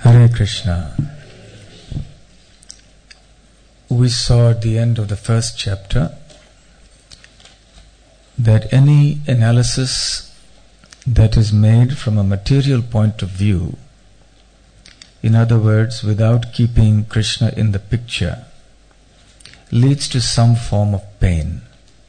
Hare Krishna. We saw at the end of the first chapter that any analysis that is made from a material point of view, in other words, without keeping Krishna in the picture, leads to some form of pain.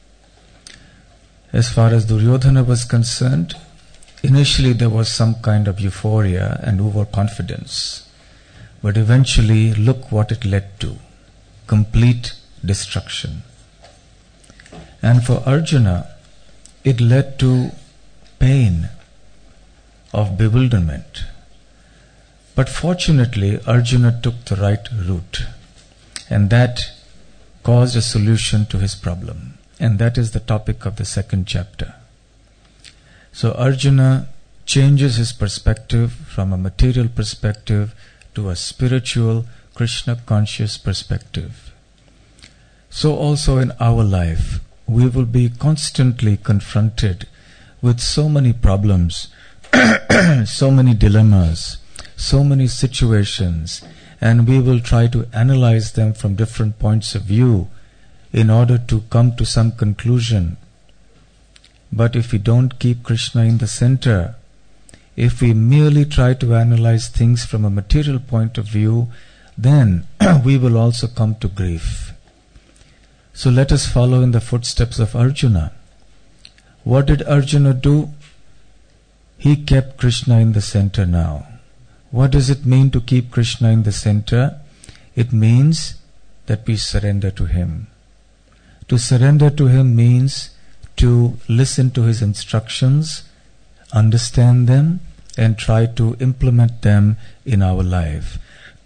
As far as Duryodhana was concerned, initially there was some kind of euphoria and overconfidence, but eventually look what it led to: complete destruction. And for Arjuna, it led to pain of bewilderment. But fortunately, Arjuna took the right route, and that caused a solution to his problem. And that is the topic of the second chapter. So Arjuna changes his perspective from a material perspective to a spiritual, Krishna-conscious perspective. So also in our life, we will be constantly confronted with so many problems, so many dilemmas, so many situations, and we will try to analyze them from different points of view in order to come to some conclusion. But if we don't keep Krishna in the center, if we merely try to analyze things from a material point of view, then we will also come to grief. So let us follow in the footsteps of Arjuna. What did Arjuna do? He kept Krishna in the center now. What does it mean to keep Krishna in the center? It means that we surrender to Him. To surrender to Him means to listen to His instructions, understand them, and try to implement them in our life.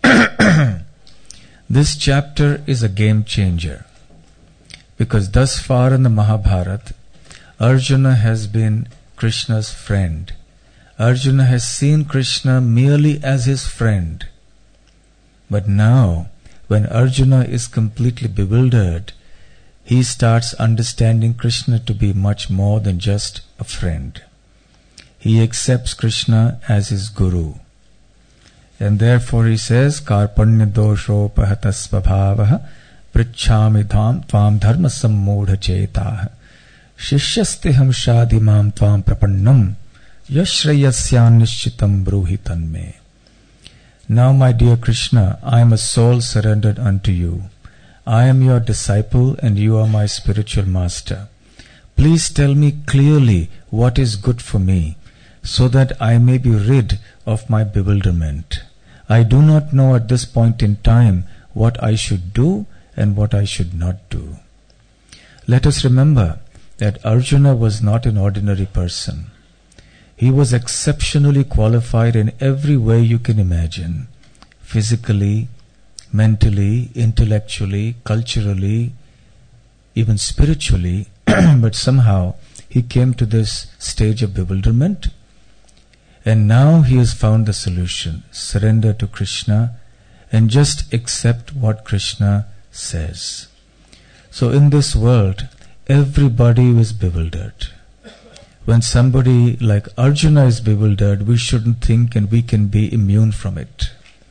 This chapter is a game changer, because thus far in the Mahabharata, Arjuna has been Krishna's friend. Arjuna has seen Krishna merely as his friend. But now, when Arjuna is completely bewildered, he starts understanding Krishna to be much more than just a friend. He accepts Krishna as his guru. And therefore he says, Karpanya dosho pahatas svabhavaha prichhami tvam dharma sammudha chetah shishyasteham shadimam tvam prapannam yashrayasyan nishchitam bruhi tanme. Now, my dear Krishna, I am a soul surrendered unto you. I am your disciple and you are my spiritual master. Please tell me clearly what is good for me, so that I may be rid of my bewilderment. I do not know at this point in time what I should do and what I should not do. Let us remember that Arjuna was not an ordinary person. He was exceptionally qualified in every way you can imagine: physically, mentally, intellectually, culturally, even spiritually. But somehow he came to this stage of bewilderment, and now he has found the solution: surrender to Krishna and just accept what Krishna says. So in this world, everybody is bewildered. When somebody like Arjuna is bewildered, we shouldn't think and we can be immune from it.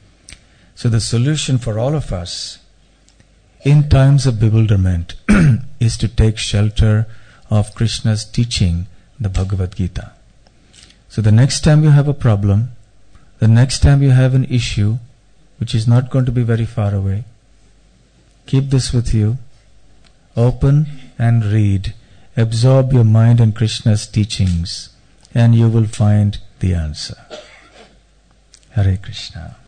So the solution for all of us in times of bewilderment is to take shelter of Krishna's teaching, the Bhagavad Gita. So the next time you have a problem, the next time you have an issue, which is not going to be very far away, keep this with you, open and read, absorb your mind in Krishna's teachings, and you will find the answer. Hare Krishna.